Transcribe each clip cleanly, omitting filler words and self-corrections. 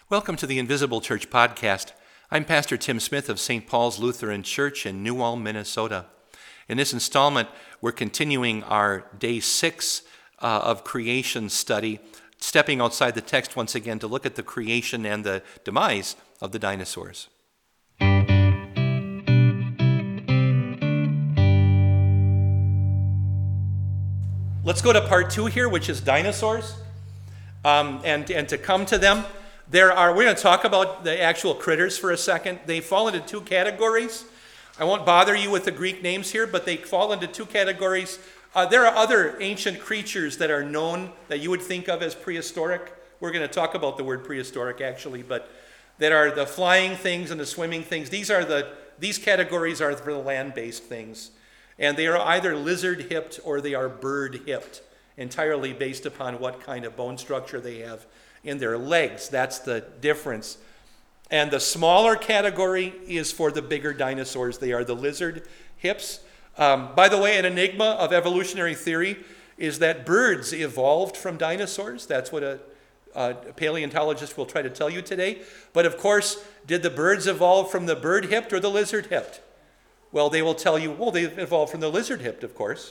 Welcome to the Invisible Church podcast. I'm Pastor Tim Smith of St. Paul's Lutheran Church in New Ulm, Minnesota. In this installment, we're continuing our day 6 of creation study, stepping outside the text once again to look at the creation and the demise of the dinosaurs. Let's go to part 2 here, which is dinosaurs. And to come to them, we're going to talk about the actual critters for a second. They fall into 2 categories. I won't bother you with the Greek names here, but they fall into 2 categories. There are other ancient creatures that are known that you would think of as prehistoric. We're going to talk about the word prehistoric actually, but that are the flying things and the swimming things. These categories are for the land-based things. And they are either lizard-hipped or they are bird-hipped, entirely based upon what kind of bone structure they have in their legs. That's the difference. And the smaller category is for the bigger dinosaurs. They are the lizard hips. By the way, an enigma of evolutionary theory is that birds evolved from dinosaurs. That's what a paleontologist will try to tell you today. But of course, did the birds evolve from the bird-hipped or the lizard-hipped? Well, they will tell you, well, they evolved from the lizard-hipped, of course.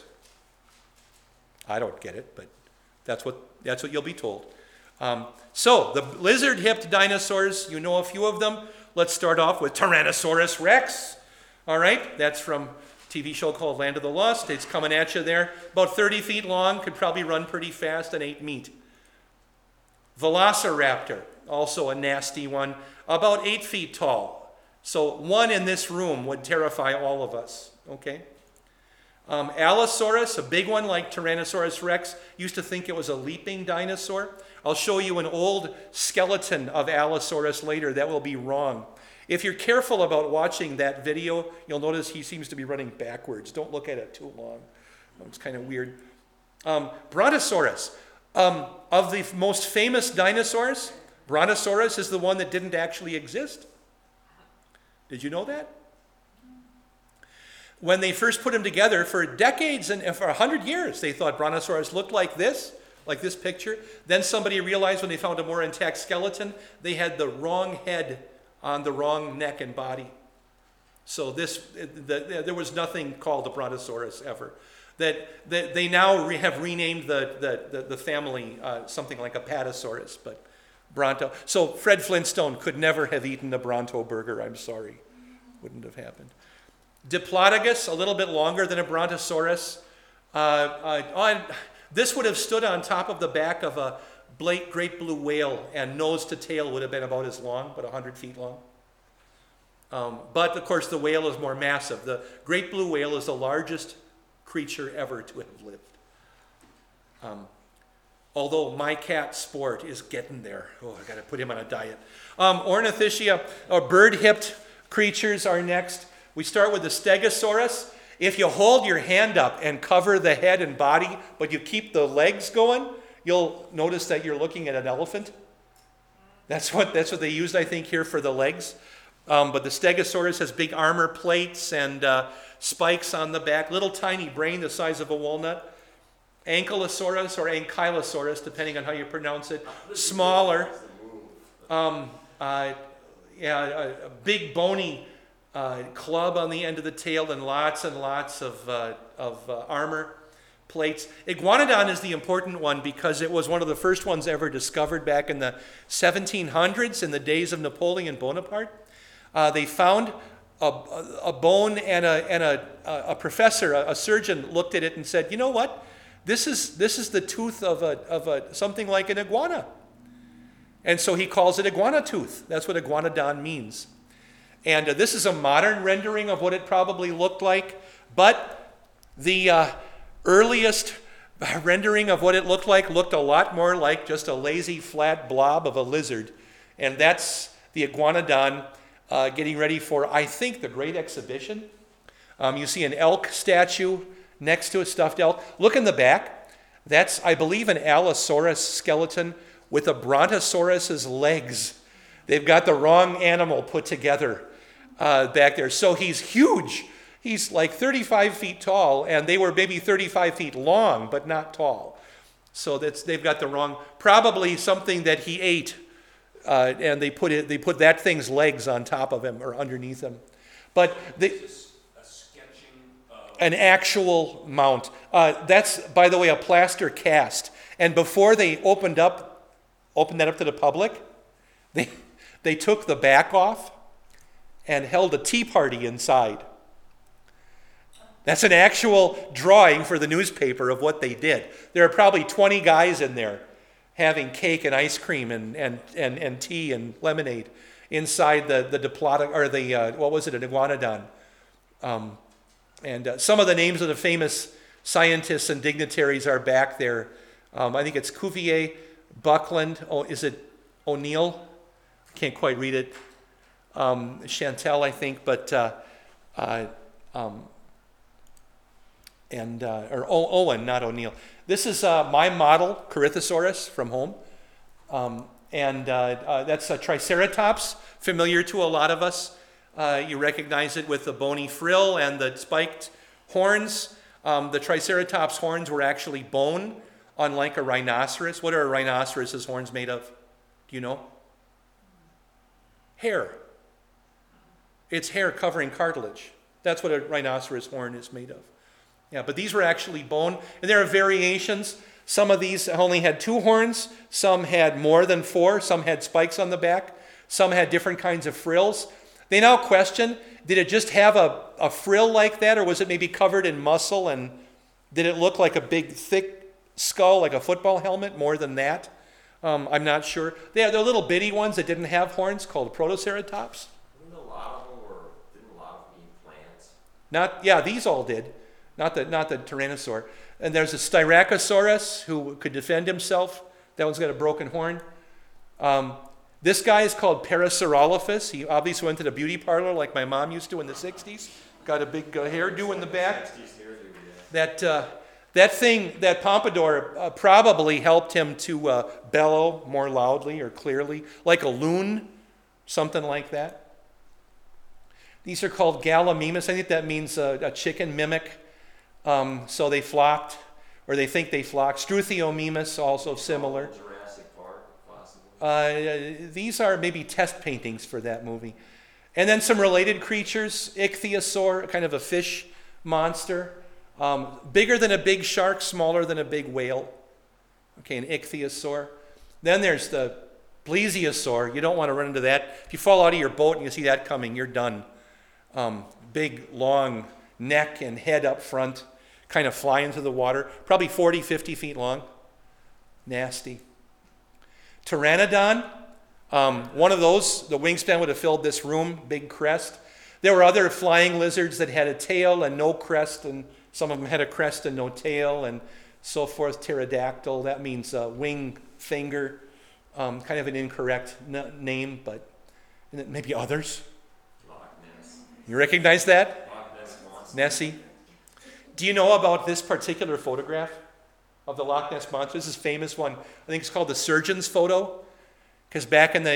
I don't get it, but that's what you'll be told. So the lizard-hipped dinosaurs, you know a few of them. Let's start off with Tyrannosaurus Rex. All right, that's from a TV show called Land of the Lost. It's coming at you there. About 30 feet long, could probably run pretty fast and ate meat. Velociraptor, also a nasty one, about 8 feet tall. So one in this room would terrify all of us, okay? Allosaurus, a big one like Tyrannosaurus Rex, used to think it was a leaping dinosaur. I'll show you an old skeleton of Allosaurus later. That will be wrong. If you're careful about watching that video, you'll notice he seems to be running backwards. Don't look at it too long. It's kind of weird. Brontosaurus. Of the most famous dinosaurs, Brontosaurus is the one that didn't actually exist. Did you know that? When they first put them together, for decades and for 100 years, they thought Brontosaurus looked like this picture. Then somebody realized when they found a more intact skeleton, they had the wrong head on the wrong neck and body. So there was nothing called a Brontosaurus ever. That they now have renamed the family something like Apatosaurus, but Bronto. So Fred Flintstone could never have eaten a Bronto burger. I'm sorry, wouldn't have happened. Diplodocus, a little bit longer than a Brontosaurus. This would have stood on top of the back of a great blue whale, and nose to tail would have been about as long, about 100 feet long. But of course, the whale is more massive. The great blue whale is the largest creature ever to have lived. Although my cat Sport is getting there. Oh, I got to put him on a diet. Ornithischia, or bird-hipped creatures, are next. We start with the Stegosaurus. If you hold your hand up and cover the head and body, but you keep the legs going, you'll notice that you're looking at an elephant. That's what they used, I think, here for the legs. But the Stegosaurus has big armor plates and spikes on the back, little tiny brain the size of a walnut. Ankylosaurus or Ankylosaurus, depending on how you pronounce it, smaller. A big bony club on the end of the tail and lots of armor plates. Iguanodon is the important one because it was one of the first ones ever discovered back in the 1700s, in the days of Napoleon Bonaparte. They found a bone, and a professor, a surgeon, looked at it and said, "You know what? This is the tooth of something like an iguana." And so he calls it iguana tooth. That's what iguanodon means. And this is a modern rendering of what it probably looked like, but the earliest rendering of what it looked a lot more like just a lazy flat blob of a lizard. And that's the iguanodon getting ready for, I think, the Great Exhibition. You see an elk statue next to a stuffed elk. Look in the back. That's, I believe, an Allosaurus skeleton with a Brontosaurus's legs. They've got the wrong animal put together back there. So he's huge. He's like 35 feet tall, and they were maybe 35 feet long, but not tall. So they've got the wrong, probably something that he ate and they put that thing's legs on top of him or underneath him. But an actual mount. That's, by the way, a plaster cast. And before they opened that up to the public, they took the back off and held a tea party inside. That's an actual drawing for the newspaper of what they did. There are probably 20 guys in there having cake and ice cream and tea and lemonade inside the Diplodocus, or an iguanodon. And some of the names of the famous scientists and dignitaries are back there. I think it's Cuvier, Buckland. Oh, is it O'Neill? I can't quite read it. Chantel, I think, but Owen, not O'Neill. This is my model, Corythosaurus, from home. That's a Triceratops, familiar to a lot of us. You recognize it with the bony frill and the spiked horns. The Triceratops horns were actually bone, unlike a rhinoceros. What are a rhinoceros's horns made of? Do you know? Hair. It's hair covering cartilage. That's what a rhinoceros horn is made of. Yeah, but these were actually bone, and there are variations. Some of these only had 2 horns, some had more than 4, some had spikes on the back, some had different kinds of frills. They now question, did it just have a frill like that, or was it maybe covered in muscle, and did it look like a big, thick skull, like a football helmet, more than that? I'm not sure. They're little bitty ones that didn't have horns called Protoceratops. Didn't a lot of them eat plants? Yeah, these all did. Not the Tyrannosaur. And there's a Styracosaurus who could defend himself. That one's got a broken horn. This guy is called Parasaurolophus. He obviously went to the beauty parlor like my mom used to in the 60s. Got a big hairdo in the back. That thing, that pompadour, probably helped him to bellow more loudly or clearly, like a loon, something like that. These are called Gallimimus. I think that means a chicken mimic. So they flocked, or they think they flocked. Struthiomimus, also similar. Jurassic Park, possibly. These are maybe test paintings for that movie. And then some related creatures. Ichthyosaur, kind of a fish monster. Bigger than a big shark, smaller than a big whale. Okay, an ichthyosaur. Then there's the plesiosaur. You don't want to run into that. If you fall out of your boat and you see that coming, you're done. Big, long neck and head up front, kind of fly into the water, probably 40, 50 feet long. Nasty. Pteranodon, one of those, the wingspan would have filled this room, big crest. There were other flying lizards that had a tail and no crest, and some of them had a crest and no tail, and so forth. Pterodactyl, that means wing finger, kind of an incorrect name, but maybe others. Loch Ness. You recognize that? Loch Ness monster. Nessie. Do you know about this particular photograph of the Loch Ness monster? This is a famous one. I think it's called the surgeon's photo, because back in the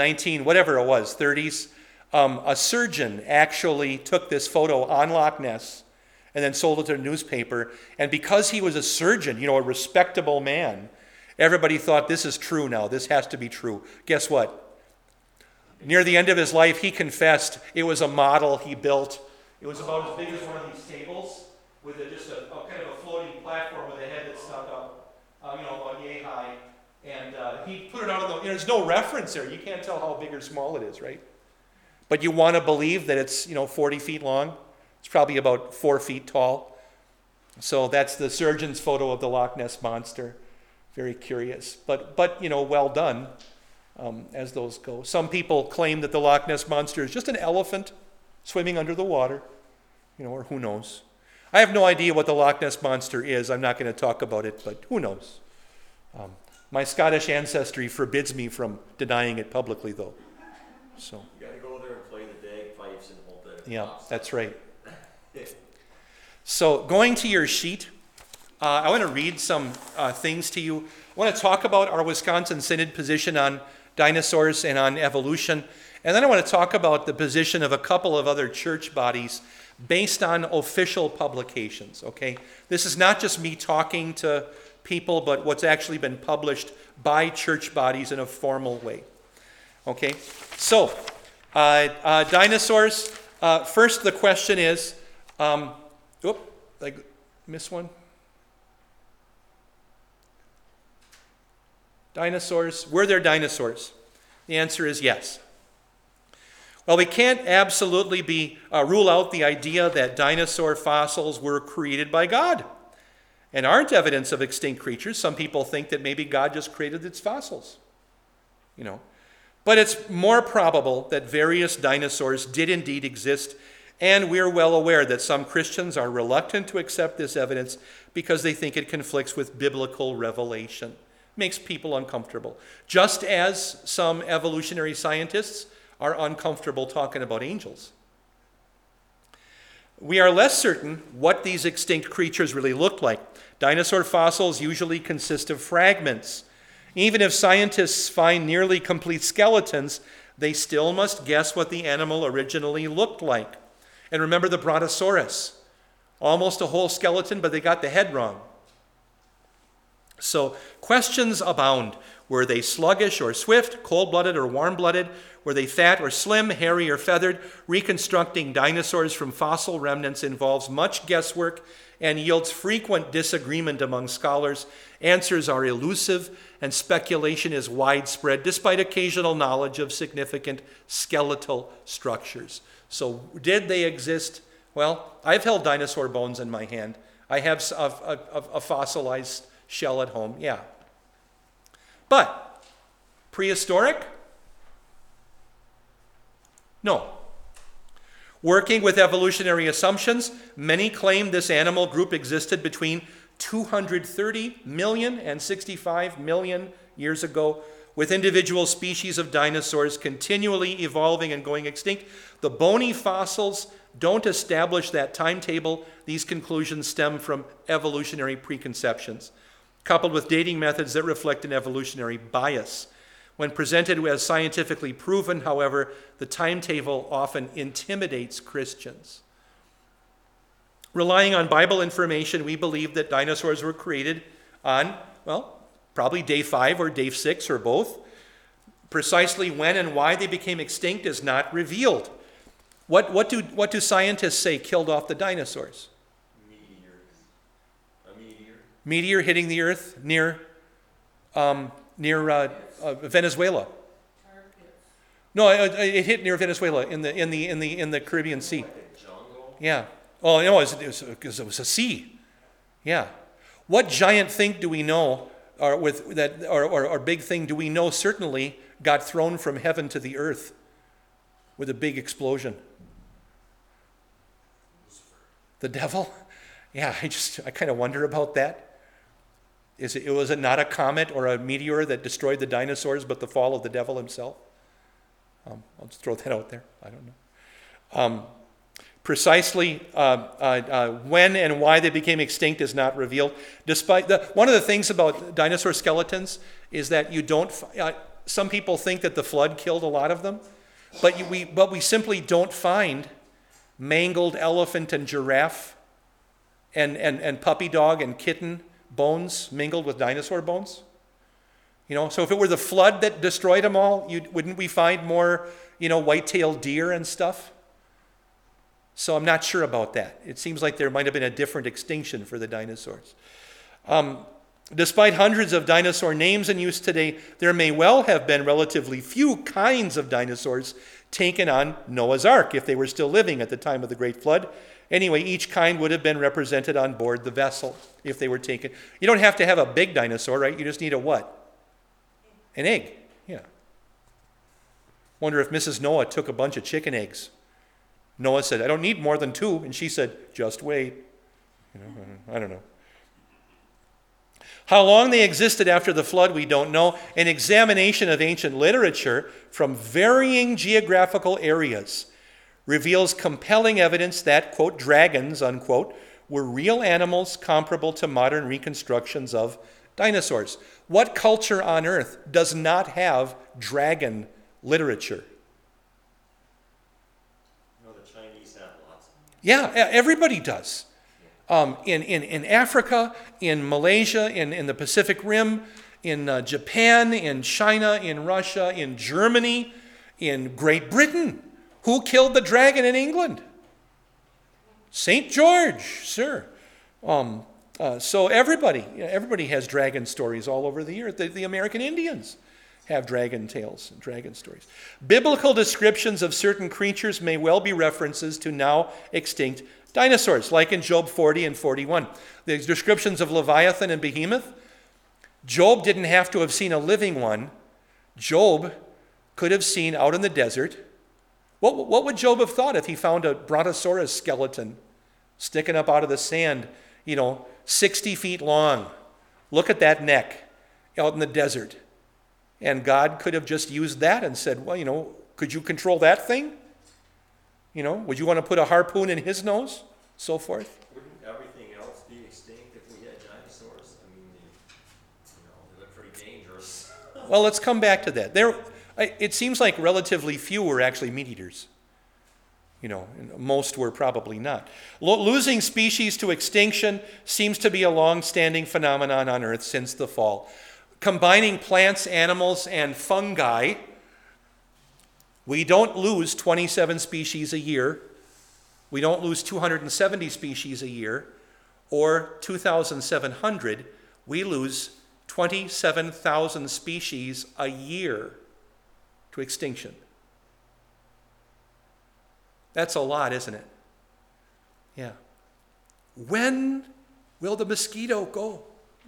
30s, a surgeon actually took this photo on Loch Ness and then sold it to a newspaper. And because he was a surgeon, a respectable man, everybody thought, this is true now. This has to be true. Guess what? Near the end of his life, he confessed it was a model he built. It was about as big as one of these tables with just a kind of a floating platform with a head that stuck up, about yay high. And he put it out on there's no reference there. You can't tell how big or small it is, right? But you want to believe that it's, 40 feet long. It's probably about 4 feet tall. So that's the surgeon's photo of the Loch Ness monster. Very curious, but well done, as those go. Some people claim that the Loch Ness monster is just an elephant swimming under the water, or who knows. I have no idea what the Loch Ness monster is. I'm not going to talk about it, but who knows. My Scottish ancestry forbids me from denying it publicly, though. So. You got to go there and play the bagpipes and hope that it Yeah, pops. that's right. So going to your sheet, I want to read some things to you. I want to talk about our Wisconsin Synod position on dinosaurs and on evolution. And then I want to talk about the position of a couple of other church bodies based on official publications, okay? This is not just me talking to people, but what's actually been published by church bodies in a formal way. Okay, so dinosaurs. First, the question is, I missed one. Dinosaurs. Were there dinosaurs? The answer is yes. Well, we can't absolutely rule out the idea that dinosaur fossils were created by God and aren't evidence of extinct creatures. Some people think that maybe God just created its fossils, But it's more probable that various dinosaurs did indeed exist, and we're well aware that some Christians are reluctant to accept this evidence because they think it conflicts with biblical revelation. Makes people uncomfortable. Just as some evolutionary scientists are uncomfortable talking about angels. We are less certain what these extinct creatures really looked like. Dinosaur fossils usually consist of fragments. Even if scientists find nearly complete skeletons, they still must guess what the animal originally looked like. And remember the Brontosaurus. Almost a whole skeleton, but they got the head wrong. So questions abound. Were they sluggish or swift, cold-blooded or warm-blooded? Were they fat or slim, hairy or feathered? Reconstructing dinosaurs from fossil remnants involves much guesswork and yields frequent disagreement among scholars. Answers are elusive and speculation is widespread, despite occasional knowledge of significant skeletal structures. So did they exist? Well, I've held dinosaur bones in my hand. I have a fossilized shell at home, yeah. But prehistoric? No. Working with evolutionary assumptions, many claim this animal group existed between 230 million and 65 million years ago, with individual species of dinosaurs continually evolving and going extinct. The bony fossils don't establish that timetable. These conclusions stem from evolutionary preconceptions, coupled with dating methods that reflect an evolutionary bias. When presented as scientifically proven, however, the timetable often intimidates Christians. Relying on Bible information, we believe that dinosaurs were created on, probably day 5 or day 6 or both. Precisely when and why they became extinct is not revealed. What do scientists say killed off the dinosaurs? A meteor. Meteor hitting the earth near Venezuela. No, it hit near Venezuela in the Caribbean Sea. Like a jungle? Yeah. Oh, no, it was a sea. Yeah. What giant thing do we know, or big thing do we know certainly got thrown from heaven to the earth with a big explosion? The devil? Yeah, I kind of wonder about that. Was it not a comet or a meteor that destroyed the dinosaurs, but the fall of the devil himself? I'll just throw that out there. I don't know. Precisely when and why they became extinct is not revealed. One of the things about dinosaur skeletons is that some people think that the flood killed a lot of them, but we simply don't find mangled elephant and giraffe and puppy dog and kitten bones mingled with dinosaur bones. So if it were the flood that destroyed them all, wouldn't we find more, white-tailed deer and stuff? So I'm not sure about that. It seems like there might have been a different extinction for the dinosaurs. Despite hundreds of dinosaur names in use today, there may well have been relatively few kinds of dinosaurs taken on Noah's Ark if they were still living at the time of the Great Flood. Anyway, each kind would have been represented on board the vessel if they were taken. You don't have to have a big dinosaur, right? You just need a what? An egg. Yeah. Wonder if Mrs. Noah took a bunch of chicken eggs. Noah said, I don't need more than 2. And she said, just wait. I don't know. How long they existed after the flood, we don't know. An examination of ancient literature from varying geographical areas reveals compelling evidence that, quote, dragons, unquote, were real animals comparable to modern reconstructions of dinosaurs. What culture on earth does not have dragon literature? The Chinese have lots. Yeah, everybody does. In Africa, in Malaysia, in the Pacific Rim, Japan, in China, in Russia, in Germany, in Great Britain. Who killed the dragon in England? St. George, sir. So everybody has dragon stories all over the earth. The American Indians have dragon tales and dragon stories. Biblical descriptions of certain creatures may well be references to now extinct dinosaurs, like in Job 40 and 41. The descriptions of Leviathan and Behemoth, Job didn't have to have seen a living one. Job could have seen out in the desert. What would Job have thought if he found a brontosaurus skeleton sticking up out of the sand, 60 feet long? Look at that neck out in the desert. And God could have just used that and said, well, could you control that thing? Would you want to put a harpoon in his nose? So forth. Wouldn't everything else be extinct if we had dinosaurs? I mean, they look pretty dangerous. Well, let's come back to that. It seems like relatively few were actually meat eaters. And most were probably not. Losing species to extinction seems to be a long-standing phenomenon on Earth since the fall. Combining plants, animals, and fungi, we don't lose 27 species a year. We don't lose 270 species a year, or 2,700. We lose 27,000 species a year to extinction. That's a lot, isn't it? Yeah. When will the mosquito go?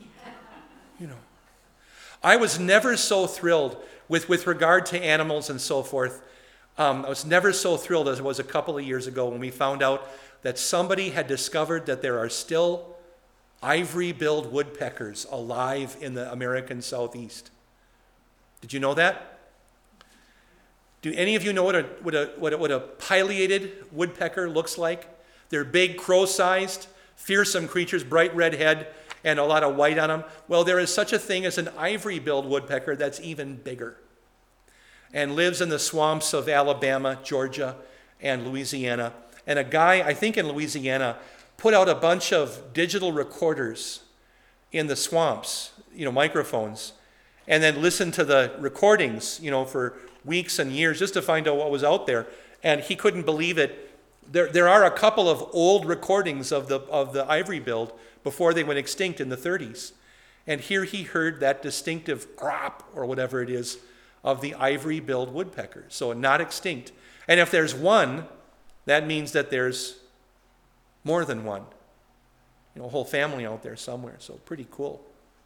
I was never so thrilled with regard to animals and so forth. I was never so thrilled as I was a couple of years ago when we found out that somebody had discovered that there are still ivory-billed woodpeckers alive in the American Southeast. Did you know that? Do any of you know what a pileated woodpecker looks like? They're big, crow-sized, fearsome creatures, bright red head, and a lot of white on them. Well, there is such a thing as an ivory-billed woodpecker that's even bigger and lives in the swamps of Alabama, Georgia, and Louisiana. And a guy, I think in Louisiana, put out a bunch of digital recorders in the swamps, microphones, and then listened to the recordings, for weeks and years just to find out what was out there. And he couldn't believe it. There are a couple of old recordings of the ivory-billed before they went extinct in the 30s. And here he heard that distinctive crop, or whatever it is, of the ivory-billed woodpecker. So not extinct. And if there's one, that means that there's more than one. A whole family out there somewhere. So pretty cool.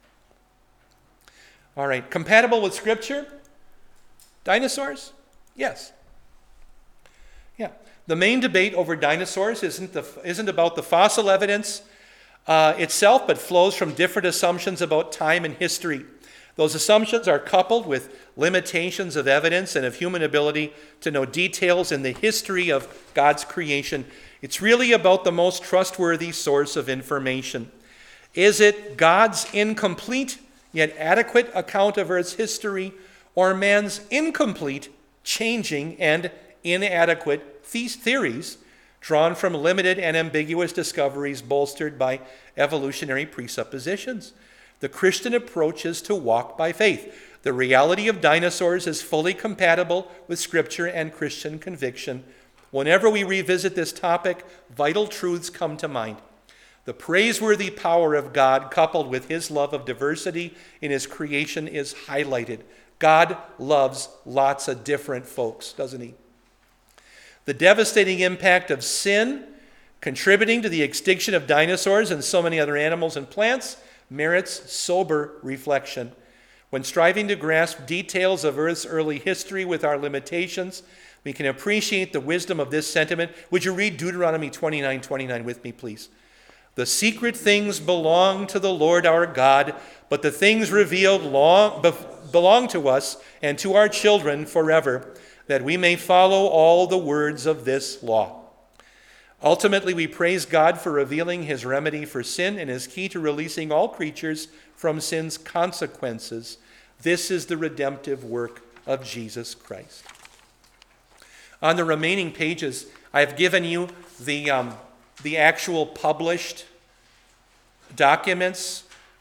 All right, compatible with Scripture? Dinosaurs? Yes. Yeah. The main debate over dinosaurs isn't about the fossil evidence itself, but flows from different assumptions about time and history. Those assumptions are coupled with limitations of evidence and of human ability to know details in the history of God's creation. It's really about the most trustworthy source of information. Is it God's incomplete yet adequate account of Earth's history, or man's incomplete, changing, and inadequate theories drawn from limited and ambiguous discoveries bolstered by evolutionary presuppositions? The Christian approach is to walk by faith. The reality of dinosaurs is fully compatible with Scripture and Christian conviction. Whenever we revisit this topic, vital truths come to mind. The praiseworthy power of God, coupled with his love of diversity in his creation, is highlighted. God loves lots of different folks, doesn't he? The devastating impact of sin, contributing to the extinction of dinosaurs and so many other animals and plants, merits sober reflection. When striving to grasp details of Earth's early history with our limitations, we can appreciate the wisdom of this sentiment. Would you read Deuteronomy 29:29 with me, please? The secret things belong to the Lord our God, but the things revealed belong to us and to our children forever, that we may follow all the words of this law. Ultimately, we praise God for revealing his remedy for sin and his key to releasing all creatures from sin's consequences. This is the redemptive work of Jesus Christ. On the remaining pages, I have given you the actual published documents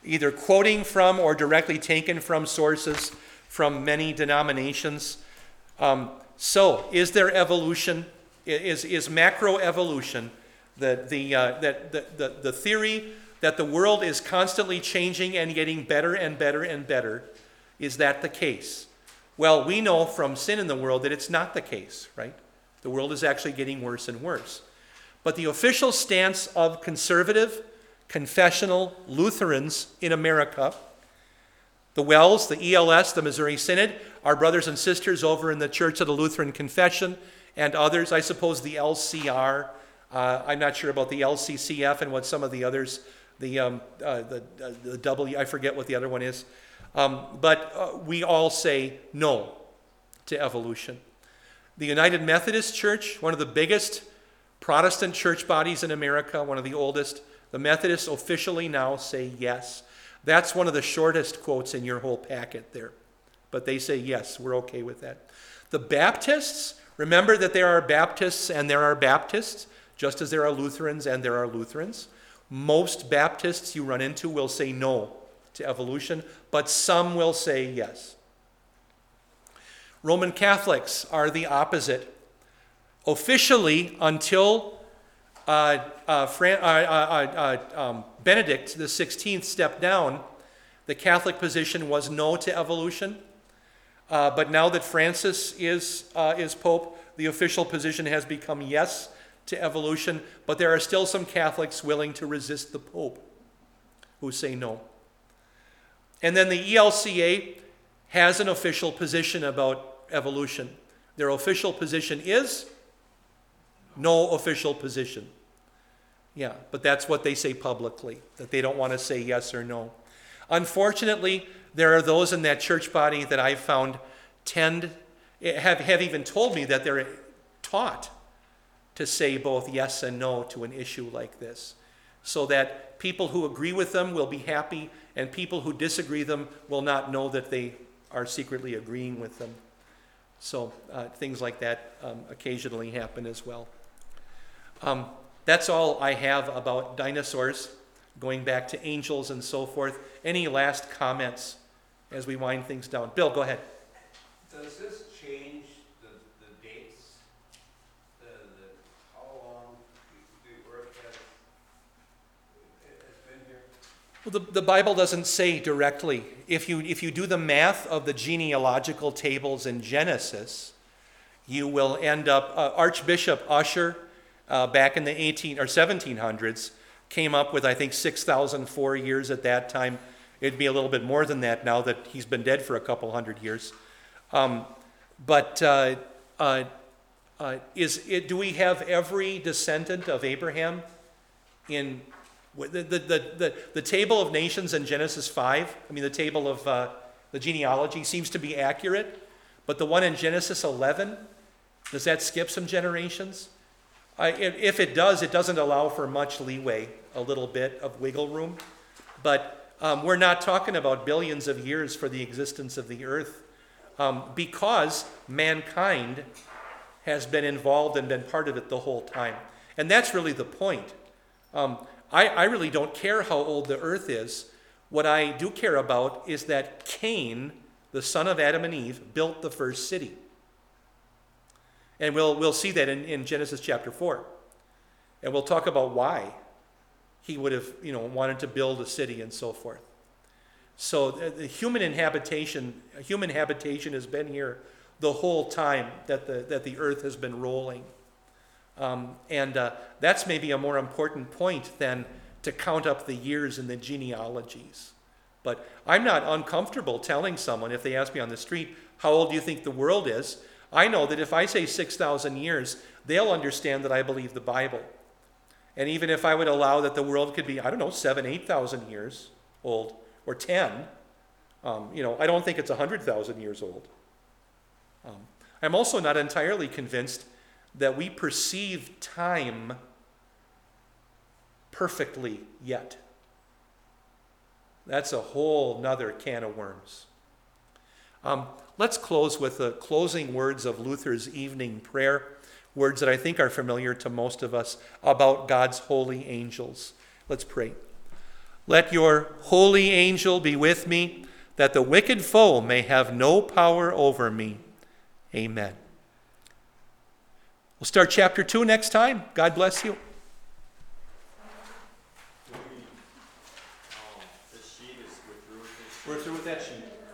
either quoting from or directly taken from sources from many denominations. So, is there evolution? Is macroevolution the theory that the world is constantly changing and getting better and better and better? Is that the case? Well, we know from sin in the world that it's not the case, right? The world is actually getting worse and worse. But the official stance of conservative, confessional Lutherans in America, the WELS, the ELS, the Missouri Synod, our brothers and sisters over in the Church of the Lutheran Confession, and others, I suppose the LCR, I'm not sure about the LCCF and what some of the others, the W, I forget what the other one is. But we all say no to evolution. The United Methodist Church, one of the biggest Protestant church bodies in America, one of the oldest, the Methodists officially now say yes. That's one of the shortest quotes in your whole packet there. But they say yes, we're okay with that. The Baptists, remember that there are Baptists and there are Baptists, just as there are Lutherans and there are Lutherans. Most Baptists you run into will say no to evolution, but some will say yes. Roman Catholics are the opposite. Officially, until Benedict XVI stepped down, the Catholic position was no to evolution. But now that Francis is Pope, the official position has become yes to evolution. But there are still some Catholics willing to resist the Pope who say no. And then the ELCA has an official position about evolution. Their official position is no official position. Yeah, but that's what they say publicly, that they don't want to say yes or no. Unfortunately, there are those in that church body that I've found have even told me that they're taught to say both yes and no to an issue like this, so that people who agree with them will be happy and people who disagree them will not know that they are secretly agreeing with them. So things like that occasionally happen as well. That's all I have about dinosaurs, going back to angels and so forth. Any last comments as we wind things down? Bill, go ahead. Does this change the dates? How long the Earth has been here? Well, the Bible doesn't say directly. If you do the math of the genealogical tables in Genesis, you will end up, Archbishop Usher, back in the 1700s, came up with, I think, 6,004 years at that time. It'd be a little bit more than that now that he's been dead for a couple hundred years. Do we have every descendant of Abraham in the table of nations in Genesis 5? I mean, the table of the genealogy seems to be accurate, but the one in Genesis 11, does that skip some generations? If it does, it doesn't allow for much leeway, a little bit of wiggle room. But we're not talking about billions of years for the existence of the earth, because mankind has been involved and been part of it the whole time. And that's really the point. I really don't care how old the earth is. What I do care about is that Cain, the son of Adam and Eve, built the first city. And we'll see that in Genesis chapter 4. And we'll talk about why he would have wanted to build a city and so forth. So the human habitation has been here the whole time that the earth has been rolling. That's maybe a more important point than to count up the years in the genealogies. But I'm not uncomfortable telling someone, if they ask me on the street, how old do you think the world is? I know that if I say 6,000 years, they'll understand that I believe the Bible. And even if I would allow that the world could be, 7,000, 8,000 years old, or 10, I don't think it's 100,000 years old. I'm also not entirely convinced that we perceive time perfectly yet. That's a whole nother can of worms. Let's close with the closing words of Luther's evening prayer, words that I think are familiar to most of us about God's holy angels. Let's pray. Let your holy angel be with me, that the wicked foe may have no power over me. Amen. We'll start chapter 2 next time. God bless you. This sheet is, we're through with this sheet. We're through with that sheet.